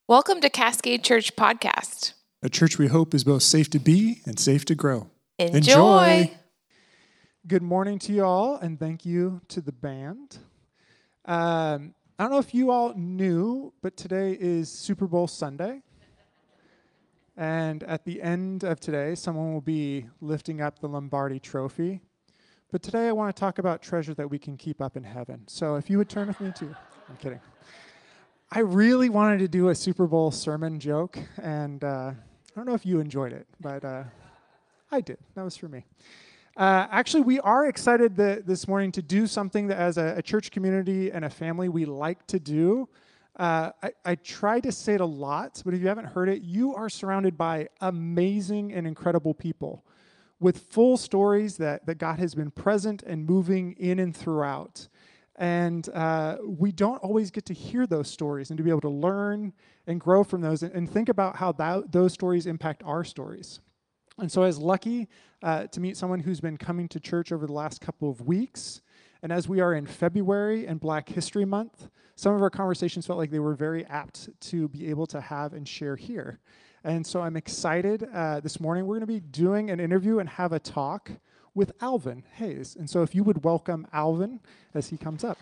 Welcome to Cascade Church Podcast. A church we hope is both safe to be and safe to grow. Enjoy. Good morning to you all, and thank you to the band. I don't know if you all knew, but today is Super Bowl Sunday. And at the end of today, someone will be lifting up the Lombardi Trophy. But today I want to talk about treasure that we can keep up in heaven. So if you would turn with me to, I'm kidding. I really wanted to do a Super Bowl sermon joke, and I don't know if you enjoyed it, but I did. That was for me. Actually, we are excited this morning to do something that as a church community and a family we like to do. I try to say it a lot, but if you haven't heard it, you are surrounded by amazing and incredible people with full stories that God has been present and moving in and throughout. And we don't always get to hear those stories and to be able to learn and grow from those and think about how those stories impact our stories. And so I was lucky to meet someone who's been coming to church over the last couple of weeks. And as we are in February and Black History Month, some of our conversations felt like they were very apt to be able to have and share here. And so I'm excited. This morning we're going to be doing an interview and have a talk with Alvin Hayes. And so if you would welcome Alvin as he comes up.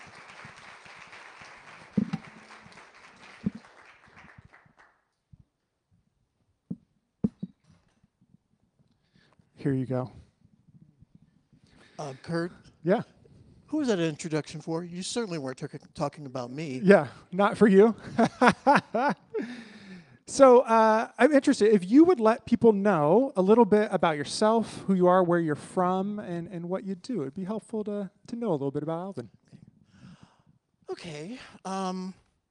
Here you go. Kurt? Yeah. Who was that an introduction for? You certainly weren't talking about me. Yeah, not for you. So I'm interested, if you would let people know a little bit about yourself, who you are, where you're from, and what you do. It'd be helpful to know a little bit about Alvin. Okay. I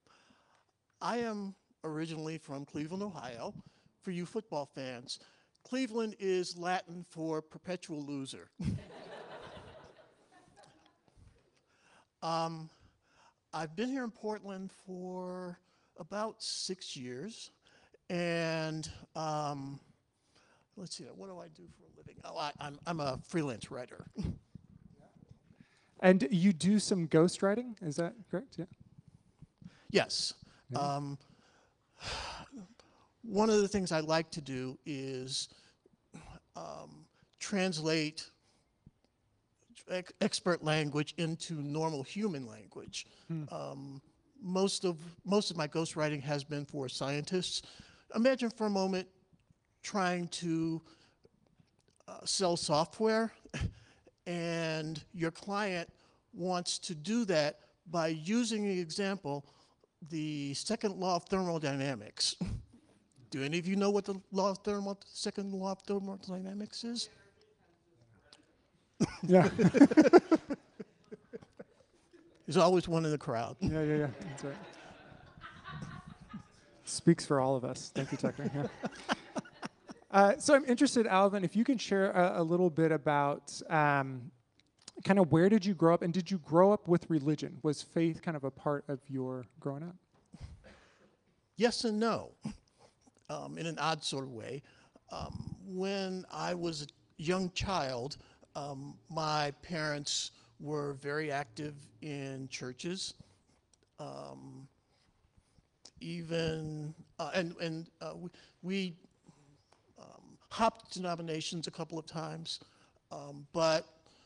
am originally from Cleveland, Ohio. For you football fans, Cleveland is Latin for perpetual loser. I've been here in Portland for about 6 years. And let's see, what do I do for a living? Oh, I'm a freelance writer. And you do some ghostwriting, is that correct? Yeah. Yes. Yeah. One of the things I like to do is translate expert language into normal human language. Most of my ghostwriting has been for scientists. Imagine for a moment trying to sell software, and your client wants to do that by using the example, the second law of thermodynamics. Do any of you know what the second law of thermodynamics is? Yeah. There's always one in the crowd. Yeah. That's right. Speaks for all of us. Thank you, Tucker. Yeah. So I'm interested, Alvin, if you can share a little bit about kind of where did you grow up, and did you grow up with religion? Was faith kind of a part of your growing up? Yes and no, in an odd sort of way. When I was a young child, my parents were very active in churches. We hopped denominations a couple of times, but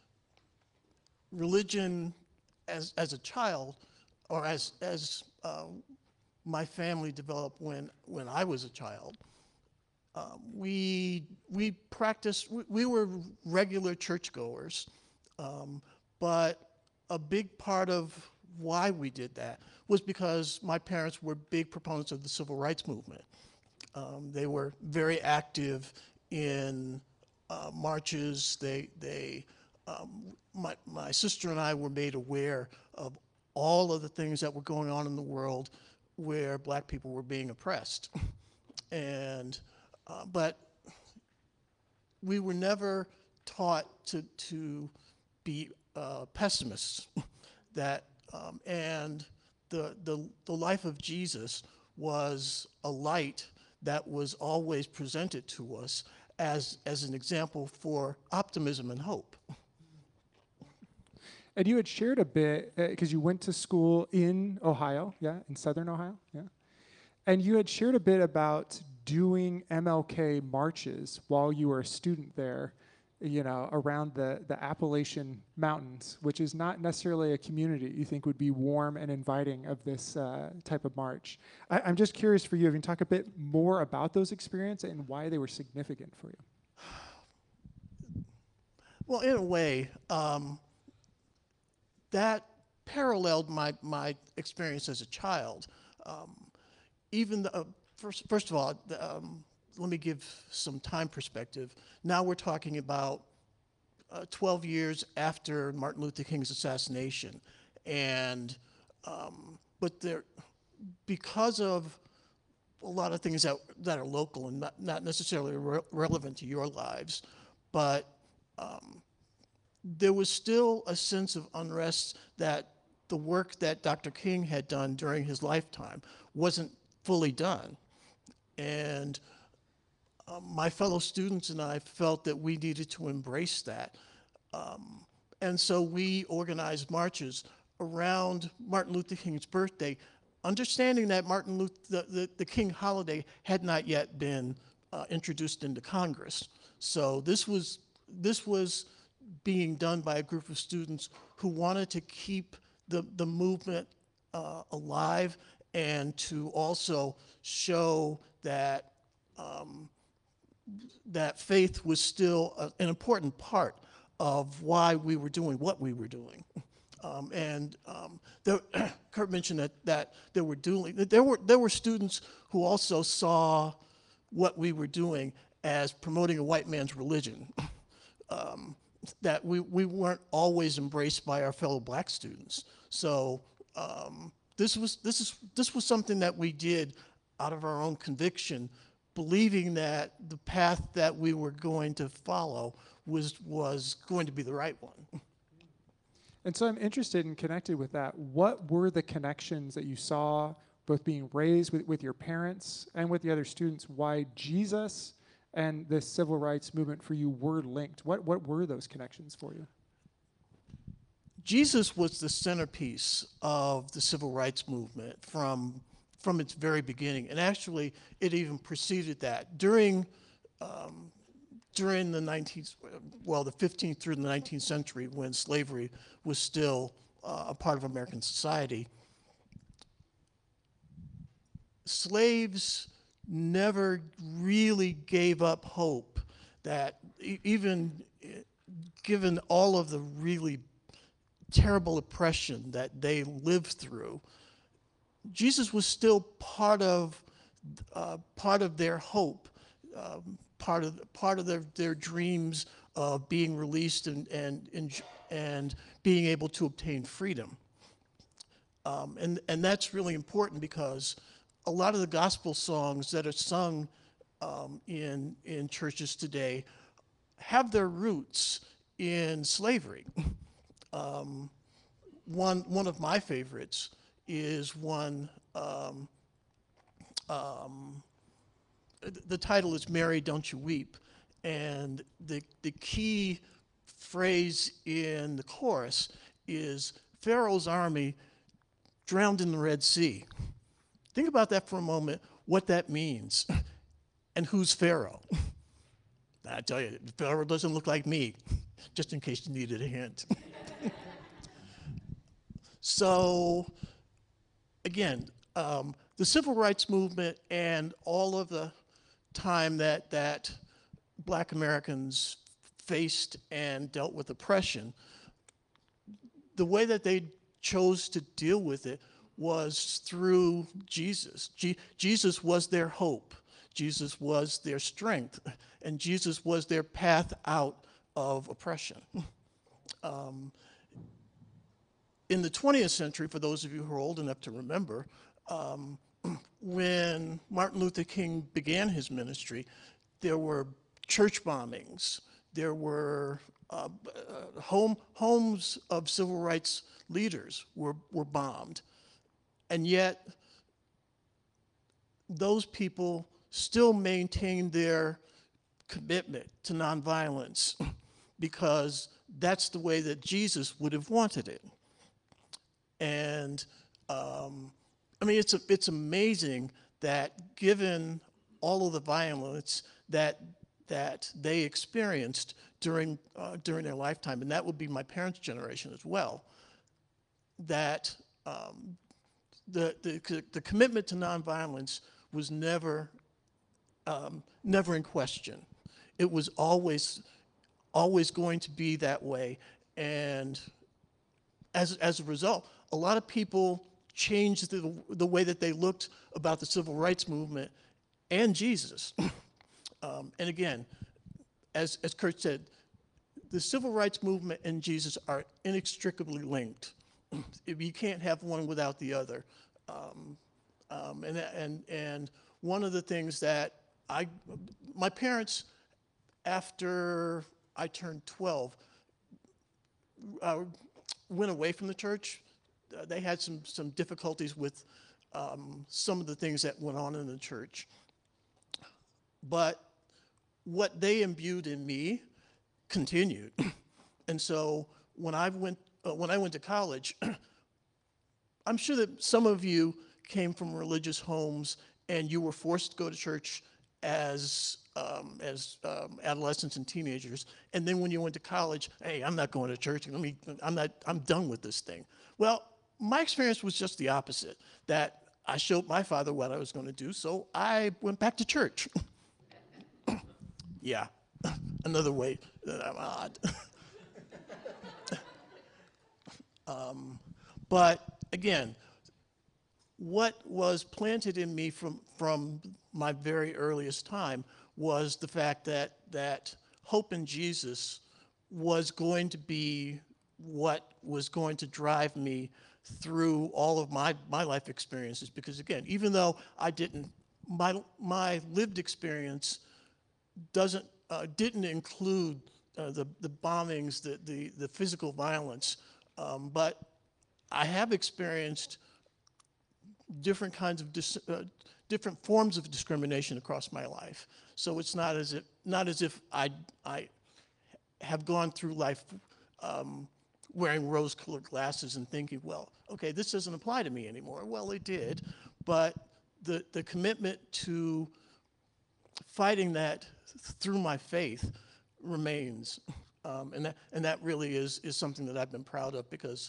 religion as a child, or as my family developed when I was a child, we practiced. We were regular churchgoers, but a big part of why we did that was because my parents were big proponents of the civil rights movement. They were very active in marches. My sister and I were made aware of all of the things that were going on in the world where black people were being oppressed. But we were never taught to be pessimists. And the life of Jesus was a light that was always presented to us as an example for optimism and hope. And you had shared a bit, because you went to school in Ohio, in southern Ohio, And you had shared a bit about doing MLK marches while you were a student there, around the Appalachian Mountains, which is not necessarily a community you think would be warm and inviting of this type of march. I'm just curious for you, if you can talk a bit more about those experiences and why they were significant for you. Well, in a way, that paralleled my experience as a child. First of all, let me give some time perspective. Now we're talking about 12 years after Martin Luther King's assassination, and because of a lot of things that are local and not necessarily relevant to your lives, but there was still a sense of unrest that the work that Dr. King had done during his lifetime wasn't fully done. And my fellow students and I felt that we needed to embrace that. And so we organized marches around Martin Luther King's birthday, understanding that the King holiday had not yet been introduced into Congress. So this was being done by a group of students who wanted to keep the movement alive and to also show that that faith was still an important part of why we were doing what we were doing. Kurt mentioned that there were students who also saw what we were doing as promoting a white man's religion. That we weren't always embraced by our fellow black students. So this was something that we did out of our own conviction, believing that the path that we were going to follow was going to be the right one. And so I'm interested and connected with that. What were the connections that you saw, both being raised with your parents and with the other students, why Jesus and the civil rights movement for you were linked? What were those connections for you? Jesus was the centerpiece of the civil rights movement from its very beginning, and actually it even preceded that. During the 15th through the 19th century, when slavery was still a part of American society, slaves never really gave up hope that even given all of the really terrible oppression that they lived through, Jesus was still part of their hope, part of their dreams of being released and being able to obtain freedom. And that's really important because a lot of the gospel songs that are sung in churches today have their roots in slavery. One of my favorites is one. The title is "Mary, Don't You Weep," and the key phrase in the chorus is Pharaoh's army drowned in the Red Sea. Think about that for a moment, what that means, and who's Pharaoh? I tell you, Pharaoh doesn't look like me, just in case you needed a hint. So, again, the civil rights movement and all of the time that Black Americans faced and dealt with oppression, the way that they chose to deal with it was through Jesus. Jesus was their hope. Jesus was their strength. And Jesus was their path out of oppression. In the 20th century, for those of you who are old enough to remember, when Martin Luther King began his ministry, there were church bombings. There were homes of civil rights leaders were bombed. And yet, those people still maintained their commitment to nonviolence because that's the way that Jesus would have wanted it. And I mean, it's amazing that given all of the violence that they experienced during their lifetime, and that would be my parents' generation as well, that the commitment to nonviolence was never in question. It was always going to be that way, and as a result, a lot of people changed the way that they looked about the civil rights movement and Jesus. And again, as Kurt said, the civil rights movement and Jesus are inextricably linked. You can't have one without the other. And one of the things that my parents, after I turned 12, went away from the church. They had some difficulties with some of the things that went on in the church. But what they imbued in me continued. And so when I went to college, I'm sure that some of you came from religious homes and you were forced to go to church as adolescents and teenagers. And then when you went to college, hey, I'm not going to church. I'm done with this thing. Well, my experience was just the opposite. That I showed my father what I was going to do, so I went back to church. Yeah, another way that I'm odd. But again, what was planted in me from my very earliest time was the fact that hope in Jesus was going to be what was going to drive me through all of my life experiences. Because again, even though my lived experience didn't include the bombings, the physical violence, but I have experienced different kinds of different forms of discrimination across my life. So it's not as if I have gone through life wearing rose-colored glasses and thinking, well, okay, this doesn't apply to me anymore. Well, it did, but the commitment to fighting that through my faith remains, and that really is something that I've been proud of, because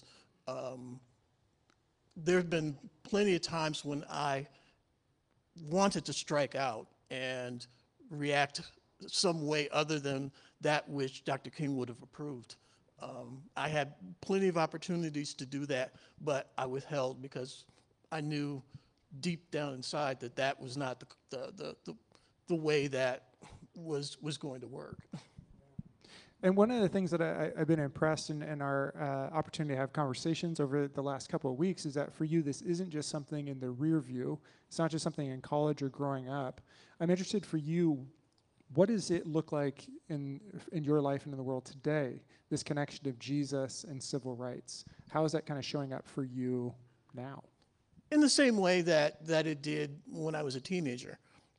there have been plenty of times when I wanted to strike out and react some way other than that which Dr. King would have approved. I had plenty of opportunities to do that, but I withheld because I knew deep down inside that was not the way that was going to work. And one of the things that I've been impressed in our opportunity to have conversations over the last couple of weeks is that for you, this isn't just something in the rear view. It's not just something in college or growing up. I'm interested for you, what does it look like in your life and in the world today, this connection of Jesus and civil rights? How is that kind of showing up for you now? In the same way that it did when I was a teenager.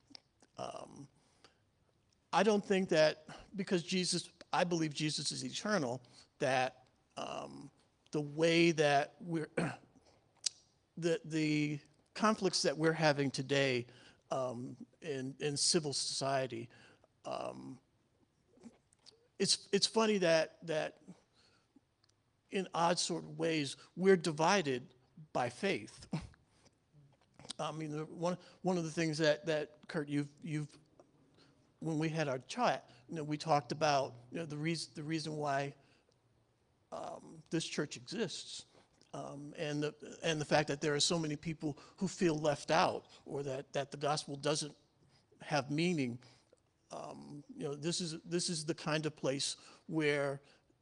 I don't think that because I believe Jesus is eternal, that the way that the conflicts that we're having today in civil society, it's funny that in odd sort of ways we're divided by faith. I mean, one of the things that Kurt, you've when we had our chat, we talked about the reason why this church exists, and the fact that there are so many people who feel left out, or that the gospel doesn't have meaning. This is the kind of place where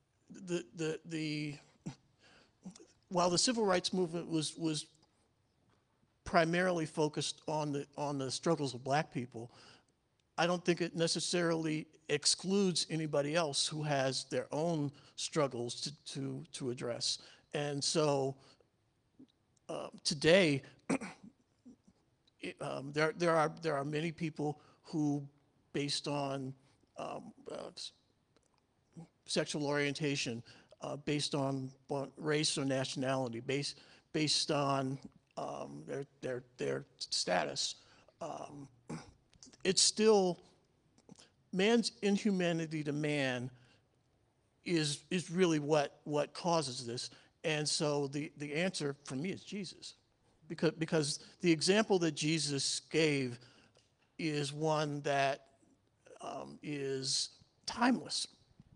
while the civil rights movement was primarily focused on the struggles of black people, I don't think it necessarily excludes anybody else who has their own struggles to address. And so today, there are many people who, based on sexual orientation, based on race or nationality, based on their status, it's still man's inhumanity to man is really what causes this. And so the answer for me is Jesus, because the example that Jesus gave is one that is timeless.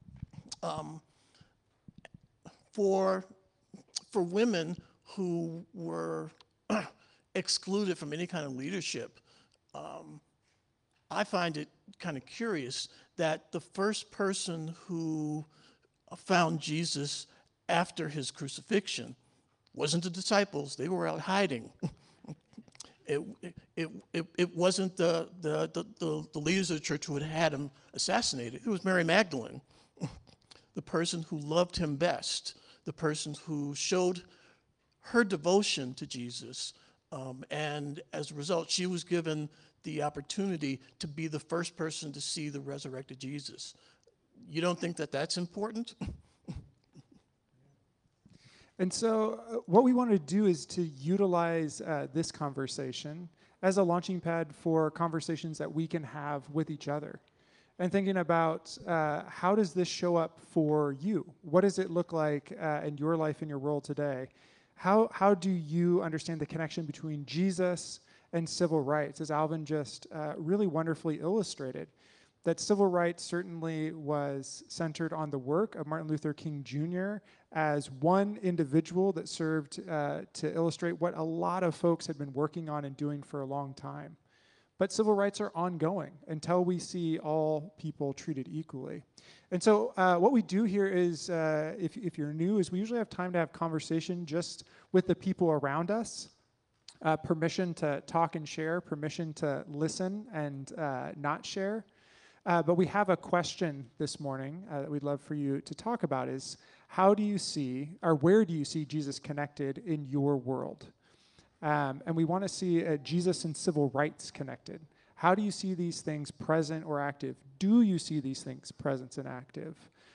For women who were excluded from any kind of leadership, I find it kind of curious that the first person who found Jesus after his crucifixion wasn't the disciples. They were out hiding. It wasn't the leaders of the church who had him assassinated. It was Mary Magdalene, the person who loved him best, the person who showed her devotion to Jesus. And as a result, she was given the opportunity to be the first person to see the resurrected Jesus. You don't think that that's important? And so what we want to do is to utilize this conversation as a launching pad for conversations that we can have with each other. And thinking about how does this show up for you? What does it look like in your life, in your world today? How do you understand the connection between Jesus and civil rights? As Alvin just really wonderfully illustrated, that civil rights certainly was centered on the work of Martin Luther King Jr. as one individual that served to illustrate what a lot of folks had been working on and doing for a long time. But civil rights are ongoing until we see all people treated equally. And so what we do here is, if you're new, is we usually have time to have conversation just with the people around us. Permission to talk and share, permission to listen and not share. But we have a question this morning that we'd love for you to talk about is, how do you see, or where do you see Jesus connected in your world? And we want to see Jesus and civil rights connected. How do you see these things present or active? Do you see these things present and active?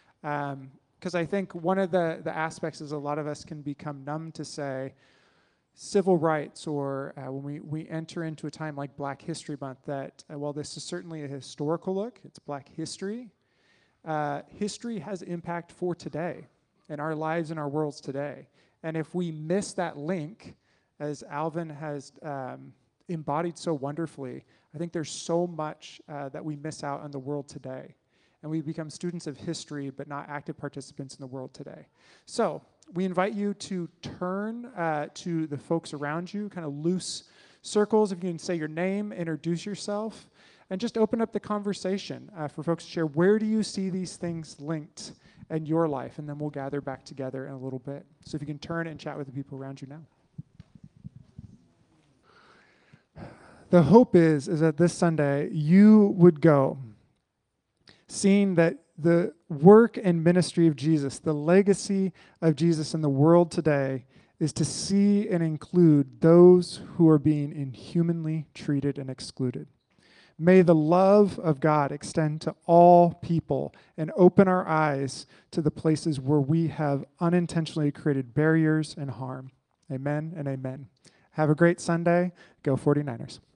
Because I think one of the aspects is a lot of us can become numb to say, civil rights, or when we enter into a time like Black History Month, that while this is certainly a historical look, it's Black history, history has impact for today, in our lives and our worlds today. And if we miss that link, as Alvin has embodied so wonderfully, I think there's so much that we miss out on the world today. And we become students of history, but not active participants in the world today. So we invite you to turn to the folks around you, kind of loose circles. If you can say your name, introduce yourself, and just open up the conversation for folks to share. Where do you see these things linked in your life? And then we'll gather back together in a little bit. So if you can turn and chat with the people around you now. The hope is that this Sunday you would go seeing that the work and ministry of Jesus, the legacy of Jesus in the world today, is to see and include those who are being inhumanly treated and excluded. May the love of God extend to all people and open our eyes to the places where we have unintentionally created barriers and harm. Amen and amen. Have a great Sunday. Go 49ers.